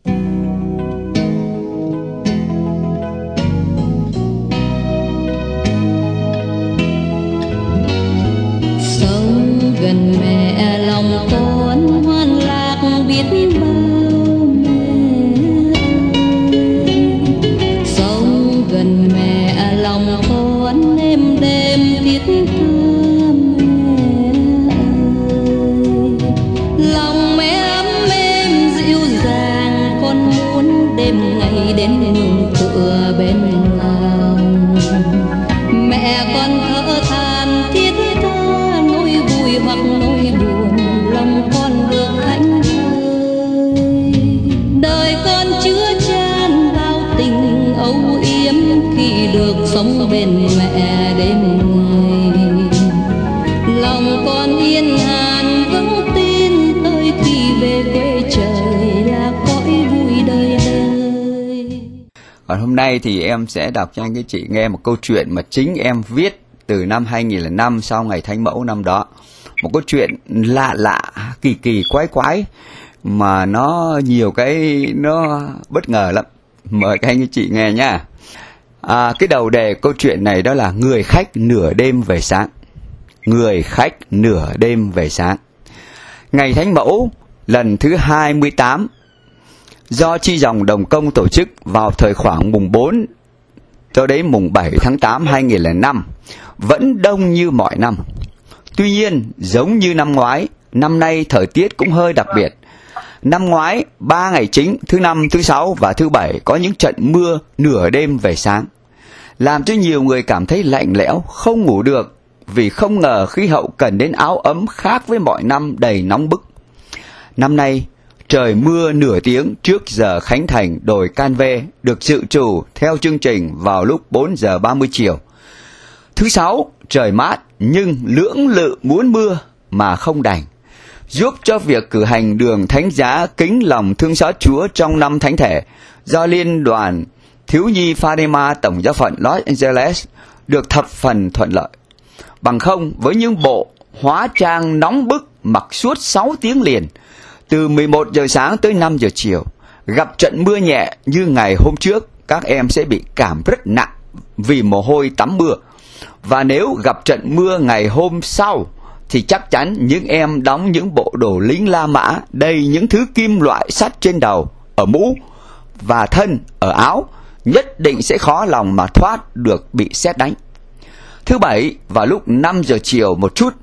Sống gần mẹ lòng con hoan lạc biết bao mẹ. Sống gần mẹ lòng con êm đêm thiết tha mẹ ơi. Lòng mẹ ấm êm dịu dàng, con muốn đêm ngày đến nương tựa bên lòng. Mẹ con thở than thiết tha, nỗi vui hoặc nỗi buồn lòng con được thánh thơi. Đời con chứa chan bao tình âu yếm khi được sống bên mẹ đêm ngày. Lòng con yên hàn vững tin tới khi về quê trời là cõi vui đời đời. Còn hôm nay thì em sẽ đọc cho anh các chị nghe một câu chuyện mà chính em viết từ năm 2005 sau ngày Thánh Mẫu năm đó. Một câu chuyện lạ lạ, kỳ kỳ, quái quái mà nó nhiều cái nó bất ngờ lắm. Mời các anh các chị nghe nha. Cái đầu đề câu chuyện này đó là người khách nửa đêm về sáng. Người khách nửa đêm về sáng. Ngày Thánh Mẫu lần thứ 28 do Chi Dòng Đồng Công tổ chức vào thời khoảng mùng 4 cho đến mùng 7 tháng 8 2005 vẫn đông như mọi năm. Tuy nhiên, giống như năm ngoái, năm nay thời tiết cũng hơi đặc biệt. Năm ngoái, 3 ngày chính, thứ Năm, thứ Sáu và thứ Bảy có những trận mưa nửa đêm về sáng, làm cho nhiều người cảm thấy lạnh lẽo, không ngủ được, vì không ngờ khí hậu cần đến áo ấm khác với mọi năm đầy nóng bức. Năm nay, trời mưa nửa tiếng trước giờ khánh thành đồi Can Vê được dự trù theo chương trình vào lúc 4 giờ 30 chiều. Thứ Sáu, trời mát nhưng lưỡng lự muốn mưa mà không đành, giúp cho việc cử hành đường thánh giá kính lòng thương xót Chúa trong năm thánh thể do Liên đoàn Thiếu nhi Fatima Tổng giáo phận Los Angeles được thập phần thuận lợi. Bằng không, với những bộ hóa trang nóng bức mặc suốt 6 tiếng liền, từ 11 giờ sáng tới 5 giờ chiều, gặp trận mưa nhẹ như ngày hôm trước, các em sẽ bị cảm rất nặng vì mồ hôi tắm mưa. Và nếu gặp trận mưa ngày hôm sau, thì chắc chắn những em đóng những bộ đồ lính La Mã đầy những thứ kim loại sắt trên đầu, ở mũ và thân, ở áo, nhất định sẽ khó lòng mà thoát được bị sét đánh. Thứ Bảy, vào lúc 5 giờ chiều một chút,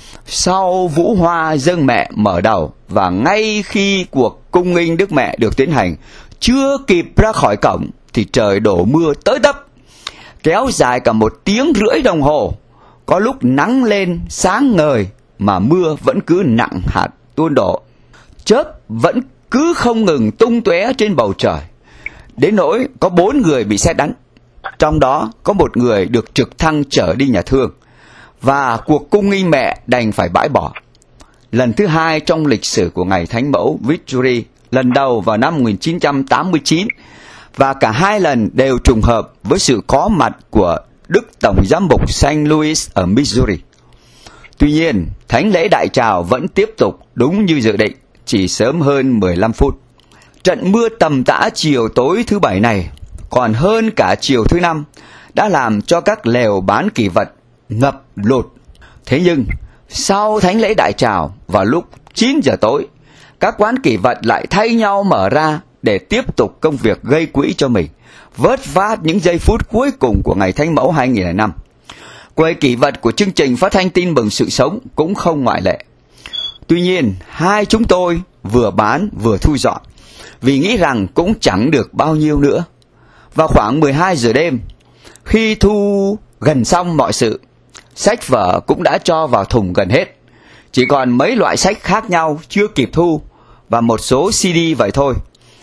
sau vũ hoa dâng mẹ mở đầu và ngay khi cuộc cung nghinh Đức Mẹ được tiến hành, chưa kịp ra khỏi cổng thì trời đổ mưa tới tấp, kéo dài cả 1 tiếng rưỡi đồng hồ. Có lúc nắng lên sáng ngời mà mưa vẫn cứ nặng hạt tuôn đổ, chớp vẫn cứ không ngừng tung tóe trên bầu trời, đến nỗi có 4 người bị sét đánh, trong đó có 1 người được trực thăng chở đi nhà thương, và cuộc cung nghinh mẹ đành phải bãi bỏ. Lần thứ 2 trong lịch sử của ngày Thánh Mẫu Victory, lần đầu vào năm 1989, và cả 2 lần đều trùng hợp với sự có mặt của Đức Tổng Giám mục St. Louis ở Missouri. Tuy nhiên, thánh lễ đại trào vẫn tiếp tục đúng như dự định, chỉ sớm hơn 15 phút. Trận mưa tầm tã chiều tối thứ Bảy này, còn hơn cả chiều thứ Năm, đã làm cho các lều bán kỷ vật ngập lụt. Thế nhưng, sau thánh lễ đại trào, vào lúc 9 giờ tối, các quán kỷ vật lại thay nhau mở ra để tiếp tục công việc gây quỹ cho mình, vớt vát những giây phút cuối cùng của ngày Thánh Mẫu 2005. Quầy kỷ vật của chương trình phát thanh tin mừng sự sống cũng không ngoại lệ. Tuy nhiên, hai chúng tôi vừa bán vừa thu dọn, vì nghĩ rằng cũng chẳng được bao nhiêu nữa. Vào khoảng 12 giờ đêm, khi thu gần xong mọi sự, sách vở cũng đã cho vào thùng gần hết. Chỉ còn mấy loại sách khác nhau chưa kịp thu và một số CD vậy thôi,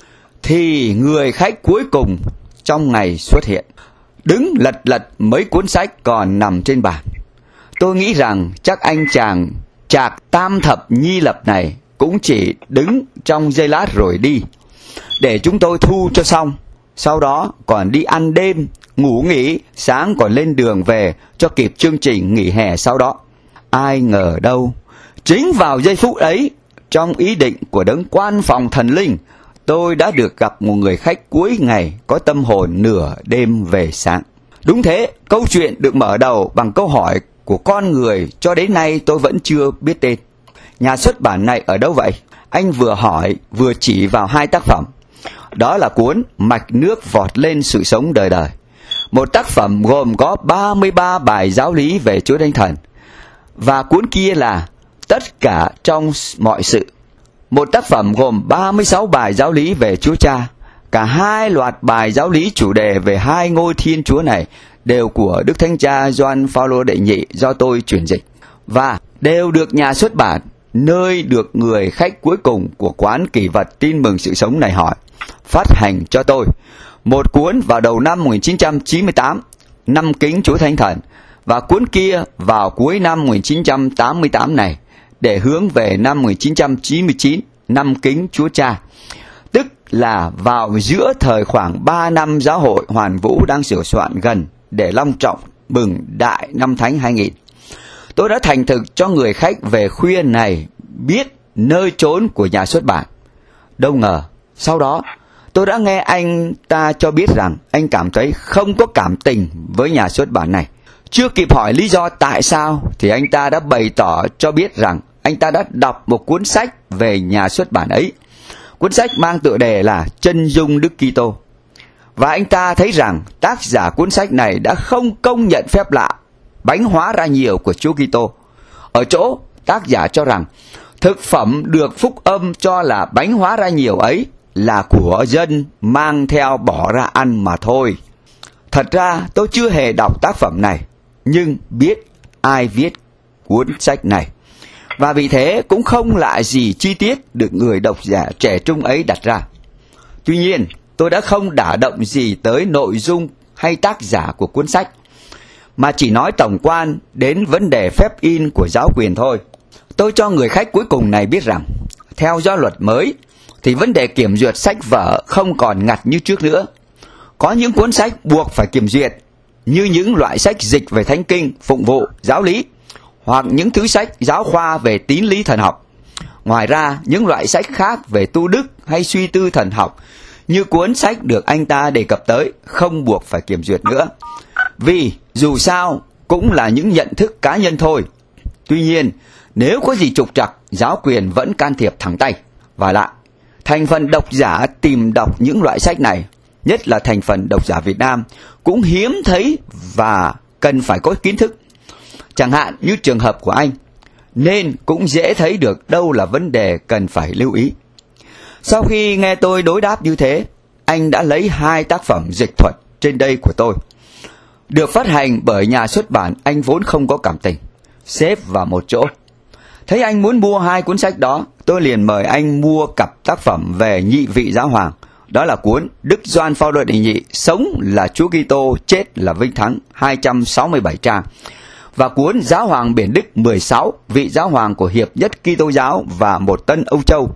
thì người khách cuối cùng trong ngày xuất hiện, đứng lật lật mấy cuốn sách còn nằm trên bàn. Tôi nghĩ rằng chắc anh chàng Trạc Tam Thập Nhi Lập này cũng chỉ đứng trong giây lát rồi đi, để chúng tôi thu cho xong, sau đó còn đi ăn đêm, ngủ nghỉ, sáng còn lên đường về cho kịp chương trình nghỉ hè sau đó. Ai ngờ đâu, chính vào giây phút ấy, trong ý định của đấng quan phòng thần linh, tôi đã được gặp một người khách cuối ngày có tâm hồn nửa đêm về sáng. Đúng thế, câu chuyện được mở đầu bằng câu hỏi của con người cho đến nay tôi vẫn chưa biết tên. Nhà xuất bản này ở đâu vậy? Anh vừa hỏi vừa chỉ vào hai tác phẩm. Đó là cuốn Mạch nước vọt lên sự sống đời đời, một tác phẩm gồm có 33 bài giáo lý về Chúa Thánh Thần, và cuốn kia là Tất cả trong mọi sự, một tác phẩm gồm 36 bài giáo lý về Chúa Cha. Cả hai loạt bài giáo lý chủ đề về hai ngôi Thiên Chúa này đều của Đức Thánh Cha Gioan Phaolô đệ nhị do tôi chuyển dịch, và đều được nhà xuất bản nơi được người khách cuối cùng của quán kỷ vật Tin Mừng Sự Sống này hỏi phát hành cho tôi một cuốn vào đầu năm 1998, năm Kính Chúa Thánh Thần, và cuốn kia vào cuối năm 1988 này, để hướng về năm 1999, năm Kính Chúa Cha, tức là vào giữa thời khoảng 3 năm giáo hội hoàn vũ đang sửa soạn gần để long trọng mừng Đại Năm Thánh 2000. Tôi đã thành thực cho người khách về khuya này biết nơi trốn của nhà xuất bản. Đâu ngờ, sau đó, tôi đã nghe anh ta cho biết rằng anh cảm thấy không có cảm tình với nhà xuất bản này. Chưa kịp hỏi lý do tại sao thì anh ta đã bày tỏ cho biết rằng anh ta đã đọc một cuốn sách về nhà xuất bản ấy. Cuốn sách mang tựa đề là Chân dung Đức Kitô. Và anh ta thấy rằng tác giả cuốn sách này đã không công nhận phép lạ bánh hóa ra nhiều của Chúa Kitô. Ở chỗ tác giả cho rằng thực phẩm được phúc âm cho là bánh hóa ra nhiều ấy là của dân mang theo bỏ ra ăn mà thôi. Thật ra tôi chưa hề đọc tác phẩm này, nhưng biết ai viết cuốn sách này, và vì thế cũng không lạ gì chi tiết được người độc giả trẻ trung ấy đặt ra. Tuy nhiên, tôi đã không đả động gì tới nội dung hay tác giả của cuốn sách, mà chỉ nói tổng quan đến vấn đề phép in của giáo quyền thôi. Tôi cho người khách cuối cùng này biết rằng, theo do luật mới, thì vấn đề kiểm duyệt sách vở không còn ngặt như trước nữa. Có những cuốn sách buộc phải kiểm duyệt, như những loại sách dịch về thánh kinh, phụng vụ, giáo lý, hoặc những thứ sách giáo khoa về tín lý thần học. Ngoài ra, những loại sách khác về tu đức hay suy tư thần học, như cuốn sách được anh ta đề cập tới, không buộc phải kiểm duyệt nữa. Vì dù sao cũng là những nhận thức cá nhân thôi. Tuy nhiên, nếu có gì trục trặc, giáo quyền vẫn can thiệp thẳng tay. Và lại, thành phần độc giả tìm đọc những loại sách này, nhất là thành phần độc giả Việt Nam, cũng hiếm thấy và cần phải có kiến thức. Chẳng hạn như trường hợp của anh, nên cũng dễ thấy được đâu là vấn đề cần phải lưu ý. Sau khi nghe tôi đối đáp như thế, anh đã lấy hai tác phẩm dịch thuật trên đây của tôi, được phát hành bởi nhà xuất bản anh vốn không có cảm tình, xếp vào một chỗ. Thấy anh muốn mua hai cuốn sách đó, tôi liền mời anh mua cặp tác phẩm về nhị vị giáo hoàng. Đó là cuốn Đức Gioan Phaolô đệ nhị, Sống là Chúa Kitô, Chết là Vinh Thắng, 267 trang. Và cuốn Giáo hoàng Biển Đức 16, Vị giáo hoàng của Hiệp nhất Kitô giáo và Một Tân Âu Châu,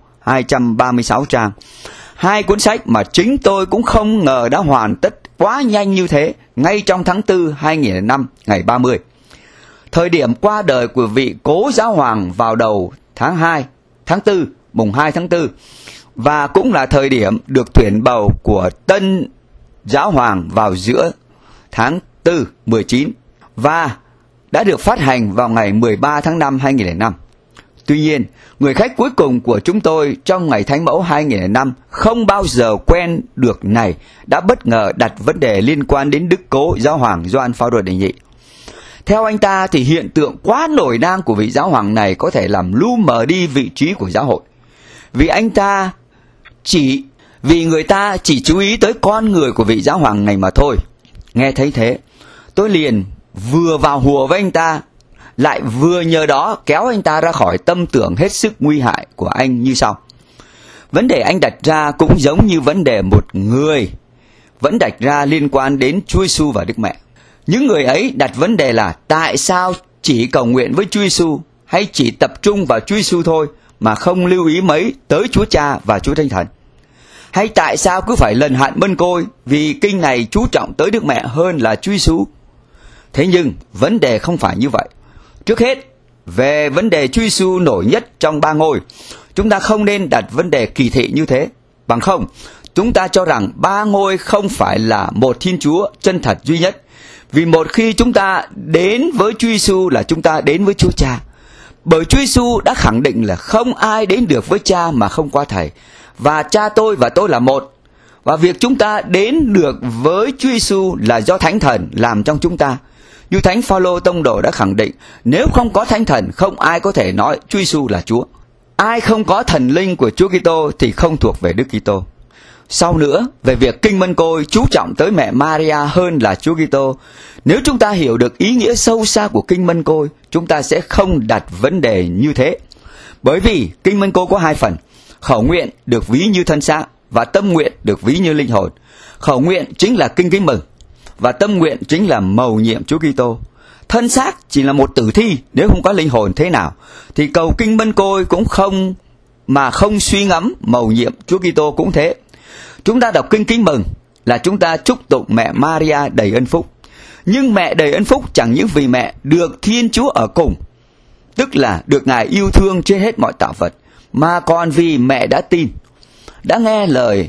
236 trang. Hai cuốn sách mà chính tôi cũng không ngờ đã hoàn tất quá nhanh như thế, ngay trong tháng 4 2005, ngày 30. Thời điểm qua đời của vị cố giáo hoàng vào đầu tháng 4, mùng 2 tháng 4, và cũng là thời điểm được tuyển bầu của tân giáo hoàng vào giữa tháng 4, 19, và đã được phát hành vào ngày 13 tháng 5 2005. Tuy nhiên, người khách cuối cùng của chúng tôi trong ngày Thánh Mẫu 2005 không bao giờ quen được này đã bất ngờ đặt vấn đề liên quan đến Đức Cố Giáo hoàng Gioan Phaolô đệ nhị. Theo anh ta thì hiện tượng quá nổi đang của vị giáo hoàng này có thể làm lu mờ đi vị trí của giáo hội. Vì người ta chỉ chú ý tới con người của vị giáo hoàng này mà thôi. Nghe thấy thế, tôi liền vừa vào hùa với anh ta, lại vừa nhờ đó kéo anh ta ra khỏi tâm tưởng hết sức nguy hại của anh như sau. Vấn đề anh đặt ra cũng giống như vấn đề một người vẫn đặt ra liên quan đến Chúa Giêsu và Đức Mẹ. Những người ấy đặt vấn đề là tại sao chỉ cầu nguyện với Chúa Giêsu hay chỉ tập trung vào Chúa Giêsu thôi mà không lưu ý mấy tới Chúa Cha và Chúa Thánh Thần? Hay tại sao cứ phải lần hạn mân côi vì kinh này chú trọng tới Đức Mẹ hơn là Chúa Giêsu? Thế nhưng vấn đề không phải như vậy. Trước hết, về vấn đề Chúa Giêsu nổi nhất trong ba ngôi, chúng ta không nên đặt vấn đề kỳ thị như thế. Bằng không, chúng ta cho rằng ba ngôi không phải là một Thiên Chúa chân thật duy nhất. Vì một khi chúng ta đến với Chúa Giêsu là chúng ta đến với Chúa Cha. Bởi Chúa Giêsu đã khẳng định là không ai đến được với Cha mà không qua Thầy. Và Cha tôi và tôi là một. Và việc chúng ta đến được với Chúa Giêsu là do Thánh Thần làm trong chúng ta. Như Thánh Phaolô tông đồ đã khẳng định, nếu không có Thánh Thần, không ai có thể nói Chúa Giêsu là Chúa. Ai không có thần linh của Chúa Kitô thì không thuộc về Đức Kitô. Sau nữa, về việc Kinh Mân Côi chú trọng tới mẹ Maria hơn là Chúa Kitô, nếu chúng ta hiểu được ý nghĩa sâu xa của Kinh Mân Côi, chúng ta sẽ không đặt vấn đề như thế. Bởi vì Kinh Mân Côi có hai phần, khẩu nguyện được ví như thân xác và tâm nguyện được ví như linh hồn. Khẩu nguyện chính là kinh kính mừng và tâm nguyện chính là mầu nhiệm Chúa Kitô. Thân xác chỉ là một tử thi, nếu không có linh hồn thế nào thì cầu Kinh Mân Côi cũng không suy ngẫm mầu nhiệm Chúa Kitô cũng thế. Chúng ta đọc kinh kính mừng là chúng ta chúc tụng mẹ Maria đầy ân phúc. Nhưng mẹ đầy ân phúc chẳng những vì mẹ được Thiên Chúa ở cùng, tức là được Ngài yêu thương trên hết mọi tạo vật, mà còn vì mẹ đã tin, đã nghe lời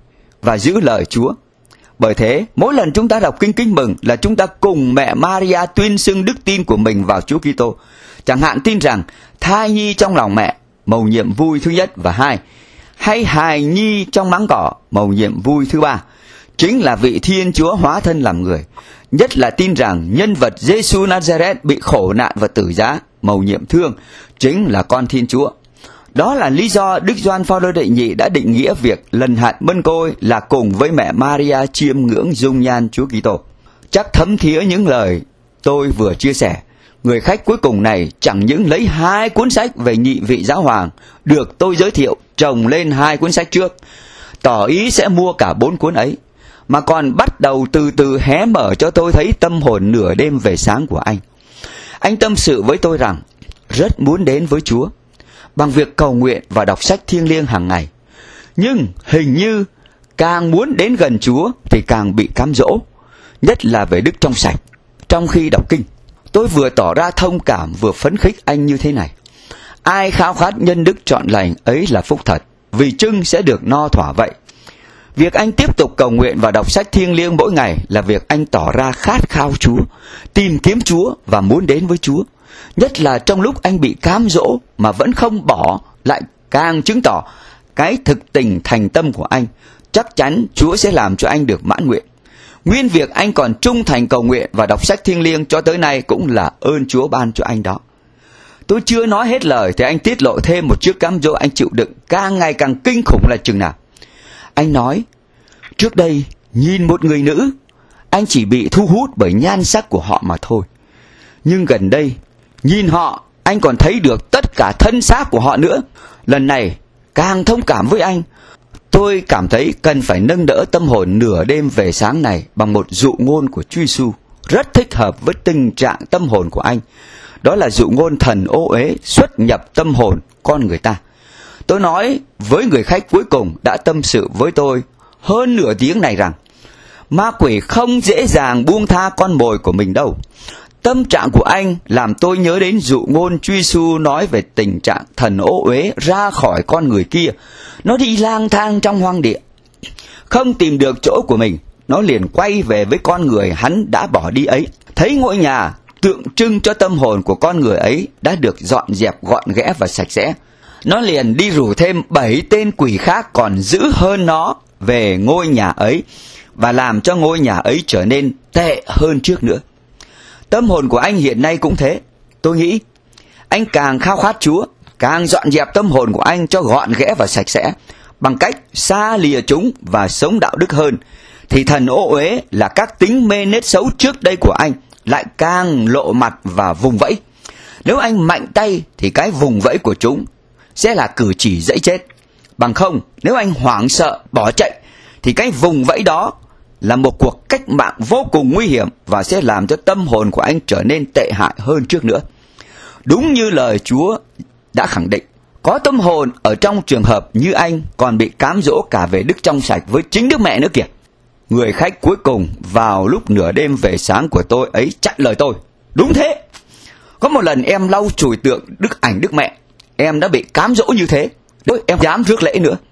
và giữ lời Chúa. Bởi thế, mỗi lần chúng ta đọc kinh kính mừng là chúng ta cùng mẹ Maria tuyên xưng đức tin của mình vào Chúa Kitô. Chẳng hạn tin rằng thai nhi trong lòng mẹ, mầu nhiệm vui thứ nhất và hai, hay hài nhi trong máng cỏ, mầu nhiệm vui thứ ba, chính là vị Thiên Chúa hóa thân làm người. Nhất là tin rằng nhân vật Giêsu Nazareth bị khổ nạn và tử giá, mầu nhiệm thương, chính là con Thiên Chúa. Đó là lý do Đức Gioan Phaolô đệ nhị đã định nghĩa việc lần hạt mân côi là cùng với mẹ Maria chiêm ngưỡng dung nhan Chúa Kitô. Chắc thấm thía những lời tôi vừa chia sẻ, người khách cuối cùng này chẳng những lấy hai cuốn sách về nhị vị giáo hoàng được tôi giới thiệu chồng lên hai cuốn sách trước, tỏ ý sẽ mua cả 4 cuốn ấy, mà còn bắt đầu từ từ hé mở cho tôi thấy tâm hồn nửa đêm về sáng của anh. Anh tâm sự với tôi rằng rất muốn đến với Chúa bằng việc cầu nguyện và đọc sách thiêng liêng hàng ngày, nhưng hình như càng muốn đến gần Chúa thì càng bị cám dỗ, nhất là về đức trong sạch. Trong khi đọc kinh, tôi vừa tỏ ra thông cảm vừa phấn khích anh như thế này: ai khao khát nhân đức trọn lành ấy là phúc thật, vì chưng sẽ được no thỏa vậy. Việc anh tiếp tục cầu nguyện và đọc sách thiêng liêng mỗi ngày là việc anh tỏ ra khát khao Chúa, tìm kiếm Chúa và muốn đến với Chúa. Nhất là trong lúc anh bị cám dỗ mà vẫn không bỏ, lại càng chứng tỏ cái thực tình thành tâm của anh. Chắc chắn Chúa sẽ làm cho anh được mãn nguyện. Nguyên việc anh còn trung thành cầu nguyện và đọc sách thiêng liêng cho tới nay cũng là ơn Chúa ban cho anh đó. Tôi chưa nói hết lời thì anh tiết lộ thêm một chiếc cám dỗ anh chịu đựng càng ngày càng kinh khủng là chừng nào. Anh nói, trước đây nhìn một người nữ, anh chỉ bị thu hút bởi nhan sắc của họ mà thôi. Nhưng gần đây, nhìn họ, anh còn thấy được tất cả thân xác của họ nữa. Lần này, càng thông cảm với anh, tôi cảm thấy cần phải nâng đỡ tâm hồn nửa đêm về sáng này bằng một dụ ngôn của Chúa Giêsu rất thích hợp với tình trạng tâm hồn của anh. Đó là dụ ngôn thần ô uế xuất nhập tâm hồn con người ta. Tôi nói với người khách cuối cùng đã tâm sự với tôi hơn nửa tiếng này rằng ma quỷ không dễ dàng buông tha con mồi của mình đâu. Tâm trạng của anh làm tôi nhớ đến dụ ngôn Chúa Giêsu nói về tình trạng thần ô uế ra khỏi con người kia. Nó đi lang thang trong hoang địa, không tìm được chỗ của mình, nó liền quay về với con người hắn đã bỏ đi ấy. Thấy ngôi nhà tượng trưng cho tâm hồn của con người ấy đã được dọn dẹp gọn ghẽ và sạch sẽ, nó liền đi rủ thêm 7 tên quỷ khác còn dữ hơn nó về ngôi nhà ấy và làm cho ngôi nhà ấy trở nên tệ hơn trước nữa. Tâm hồn của anh hiện nay cũng thế. Tôi nghĩ anh càng khao khát Chúa, càng dọn dẹp tâm hồn của anh cho gọn ghẽ và sạch sẽ bằng cách xa lìa chúng và sống đạo đức hơn, thì thần ô uế là các tính mê nết xấu trước đây của anh lại càng lộ mặt và vùng vẫy. Nếu anh mạnh tay thì cái vùng vẫy của chúng sẽ là cử chỉ dẫy chết. Bằng không, nếu anh hoảng sợ bỏ chạy thì cái vùng vẫy đó là một cuộc cách mạng vô cùng nguy hiểm và sẽ làm cho tâm hồn của anh trở nên tệ hại hơn trước nữa. Đúng như lời Chúa đã khẳng định, có tâm hồn ở trong trường hợp như anh còn bị cám dỗ cả về đức trong sạch với chính Đức Mẹ nữa kìa. Người khách cuối cùng vào lúc nửa đêm về sáng của tôi ấy chặn lời tôi. Đúng thế, có một lần em lau chùi tượng ảnh Đức Mẹ, em đã bị cám dỗ như thế. Em dám rước lễ nữa.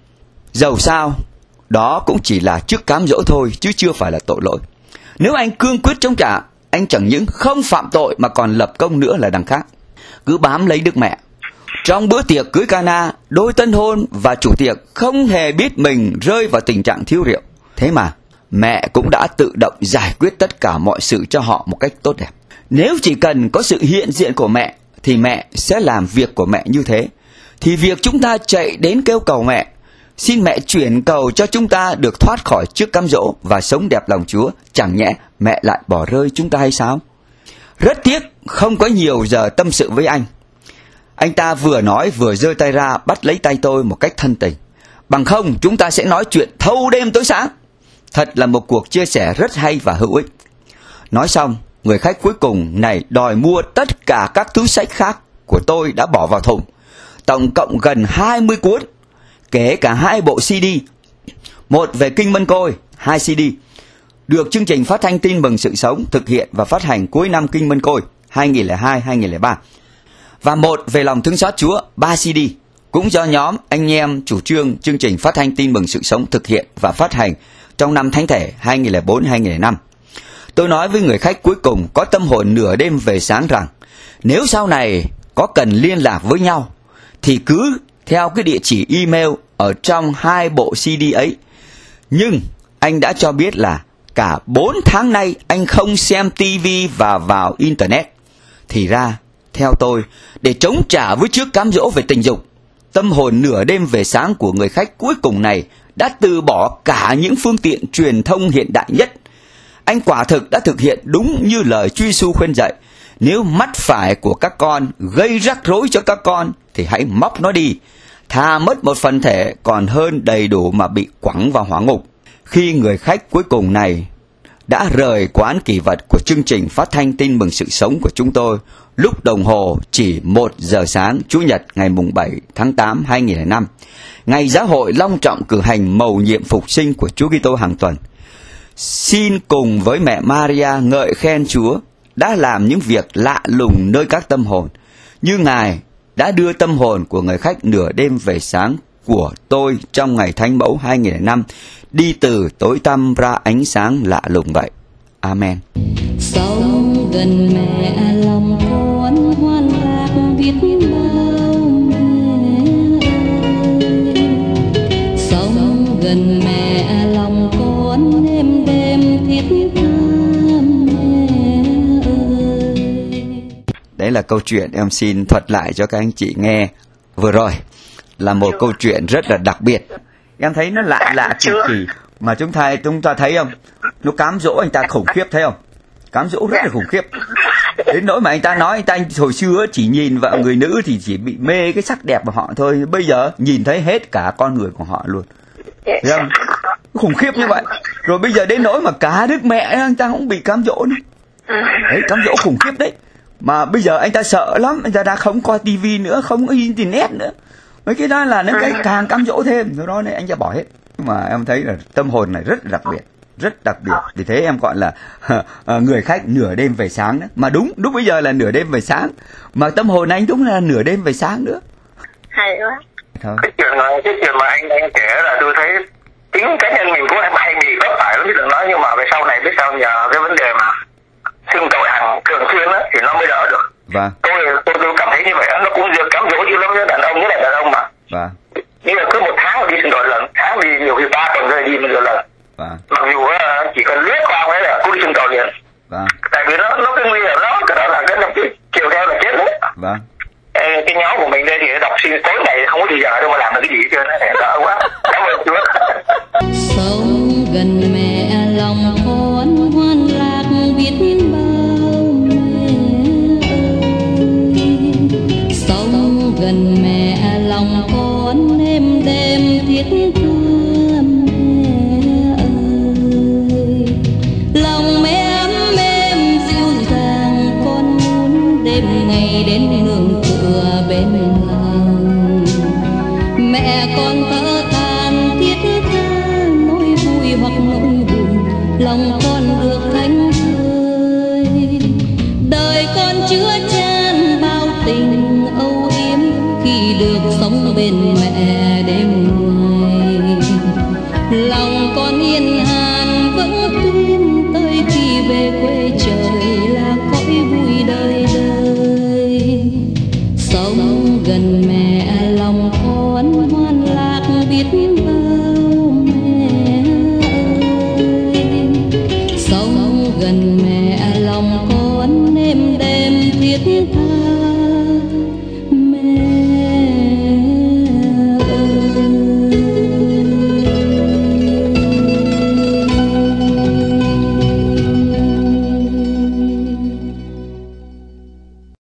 Dầu sao, đó cũng chỉ là trước cám dỗ thôi chứ chưa phải là tội lỗi. Nếu anh cương quyết chống trả, anh chẳng những không phạm tội mà còn lập công nữa là đằng khác. Cứ bám lấy Đức Mẹ. Trong bữa tiệc cưới Cana, đôi tân hôn và chủ tiệc không hề biết mình rơi vào tình trạng thiếu rượu. Thế mà mẹ cũng đã tự động giải quyết tất cả mọi sự cho họ một cách tốt đẹp. Nếu chỉ cần có sự hiện diện của mẹ thì mẹ sẽ làm việc của mẹ như thế. Thì việc chúng ta chạy đến kêu cầu mẹ, xin mẹ chuyển cầu cho chúng ta được thoát khỏi trước cám dỗ và sống đẹp lòng Chúa, chẳng nhẽ mẹ lại bỏ rơi chúng ta hay sao? Rất tiếc không có nhiều giờ tâm sự với anh. Anh ta vừa nói vừa giơ tay ra bắt lấy tay tôi một cách thân tình. Bằng không chúng ta sẽ nói chuyện thâu đêm tối sáng. Thật là một cuộc chia sẻ rất hay và hữu ích. Nói xong, người khách cuối cùng này đòi mua tất cả các túi xách khác của tôi đã bỏ vào thùng. Tổng cộng gần 20 cuốn, kể cả 2 bộ CD. Một về Kinh Mân Côi, 2 CD. Được chương trình phát thanh Tin Mừng Sự Sống thực hiện và phát hành cuối năm Kinh Mân Côi 2002-2003. Và một về Lòng Thương Xót Chúa, 3 CD. Cũng do nhóm anh em chủ trương chương trình phát thanh Tin Mừng Sự Sống thực hiện và phát hành trong năm Thánh Thể 2004-2005. Tôi nói với người khách cuối cùng có tâm hồn nửa đêm về sáng rằng nếu sau này có cần liên lạc với nhau thì cứ theo cái địa chỉ email ở trong 2 bộ CD ấy. Nhưng anh đã cho biết là cả 4 tháng nay anh không xem TV và vào Internet. Thì ra, theo tôi, để chống trả với trước cám dỗ về tình dục, tâm hồn nửa đêm về sáng của người khách cuối cùng này đã từ bỏ cả những phương tiện truyền thông hiện đại nhất. Anh quả thực đã thực hiện đúng như lời Chúa Giêsu khuyên dạy. Nếu mắt phải của các con gây rắc rối cho các con thì hãy móc nó đi. Thà mất một phần thể còn hơn đầy đủ mà bị quẳng vào hỏa ngục. Khi người khách cuối cùng này đã rời quán kỷ vật của chương trình phát thanh Tin Mừng Sự Sống của chúng tôi, lúc đồng hồ chỉ 1 giờ sáng Chủ nhật ngày mùng 7 tháng 8 2005, ngày giáo hội long trọng cử hành mầu nhiệm phục sinh của Chúa Kitô hàng tuần. Xin cùng với mẹ Maria ngợi khen Chúa đã làm những việc lạ lùng nơi các tâm hồn, như Ngài đã đưa tâm hồn của người khách nửa đêm về sáng của tôi trong ngày Thánh Mẫu 2005 đi từ tối tăm ra ánh sáng lạ lùng vậy. Amen. Sống gần mẹ lòng con hoan lạc biết bao mẹ ơi. Sống gần mẹ lòng con êm đêm thiết tha mẹ ơi. Đấy là câu chuyện em xin thuật lại cho các anh chị nghe vừa rồi. Là một câu chuyện rất là đặc biệt. Em thấy nó lạ kỳ kỳ mà chúng ta thấy không? Nó cám dỗ anh ta khủng khiếp, thấy không? Cám dỗ rất là khủng khiếp. Đến nỗi mà anh ta nói anh ta hồi xưa chỉ nhìn vào người nữ thì chỉ bị mê cái sắc đẹp của họ thôi. Bây giờ nhìn thấy hết cả con người của họ luôn. Thấy không? Khủng khiếp như vậy. Rồi bây giờ đến nỗi mà cả Đức Mẹ anh ta cũng bị cám dỗ nữa. Đấy, cám dỗ khủng khiếp đấy. Mà bây giờ anh ta sợ lắm, anh ta đã không coi tivi nữa, không có internet nữa. Mấy cái đó là những cái càng cám dỗ thêm, do đó nên anh ta bỏ hết. Nhưng mà em thấy là tâm hồn này rất đặc biệt, rất đặc biệt. Vì thế em gọi là người khách nửa đêm về sáng đó. Mà đúng bây giờ là nửa đêm về sáng, mà tâm hồn anh đúng là nửa đêm về sáng nữa. Hay quá. Thôi. Cái chuyện mà anh kể là tôi thấy chính cá nhân mình cũng hay bị vấp phải lắm chứ đừng nói, nhưng mà về sau này biết sao nhờ cái vấn đề mà xưng tội hàng thường xuyên á thì nó mới đỡ được. Vâng. Tôi cảm thấy như vậy nó cũng được cám dỗ dữ lắm với đàn ông, nhất là đàn ông mà. Vâng. Nhưng mà cứ 1 tháng đi xin tội lần, tháng đi nhiều khi 3 tuần rồi đi một lần. Vâng. Mặc dù chỉ cần lướt qua ấy là cũng đi xin tội liền. Vâng. Tại vì nó cái nguy hiểm lắm, cái đó là cái chiều theo là chết đấy. Vâng. Cái nhóm của mình đây thì đọc xin tối ngày không có thời giờ đâu mà làm được cái gì hết trơn á, đỡ quá. Cảm ơn Chúa. Sống gần mẹ lòng con hoan lạc biết bao mẹ ơi. Sống gần mẹ lòng con êm đêm thiết tha mẹ ơi. Lòng mẹ ấm êm dịu dàng, con muốn đêm ngày đến nương tựa bên lòng. Mẹ con thở than thiết tha nỗi vui hoặc nỗi buồn, lòng con được thánh thơi. Đời con chứa chan bao tình âu yếm khi được sống bên mẹ đêm ngày. con yên hàn vẫn tin tới khi về quê trời là cõi vui đời đời. Sống gần mẹ lòng con hoan lạc biết bao mẹ ơi. Sống gần